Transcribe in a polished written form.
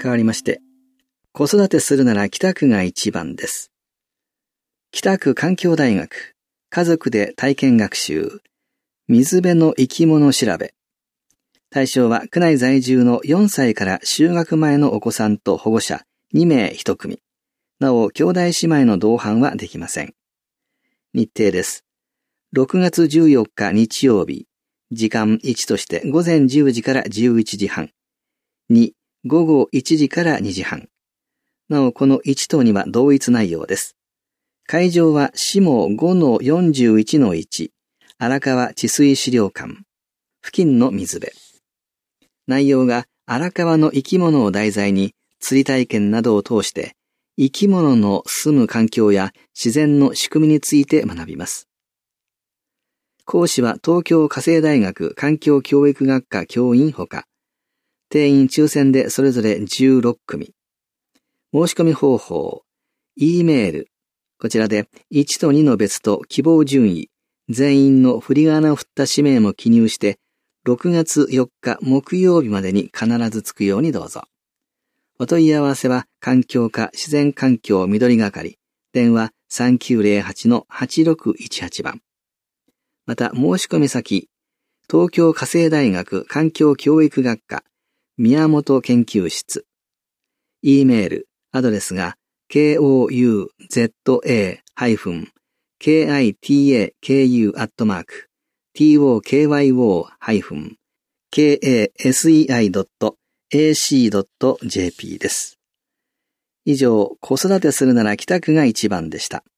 変わりまして、子育てするなら北区が一番です。北区環境大学、家族で体験学習、水辺の生き物調べ。対象は区内在住の4歳から就学前のお子さんと保護者2名1組。なお、兄弟姉妹の同伴はできません。日程です。6月14日日曜日、時間1として午前10時から11時半。2、午後1時から2時半。なお、この1と2は同一内容です。会場は下 5-41-1、荒川治水資料館、付近の水辺。内容が荒川の生き物を題材に釣り体験などを通して生き物の住む環境や自然の仕組みについて学びます。講師は東京家政大学環境教育学科教員ほか、定員抽選でそれぞれ16組。申し込み方法、E メール、こちらで1と2の別と希望順位、全員の振り仮名を振った氏名も記入して、6月4日木曜日までに必ずつくようにどうぞ。お問い合わせは環境課自然環境緑係、電話 3908-8618 番。また申し込み先、東京家政大学環境教育学科宮本研究室。E メール、アドレスが kouz-a-tokyo-tokyo-kasei.ac.jp です。以上、子育てするなら北区が一番でした。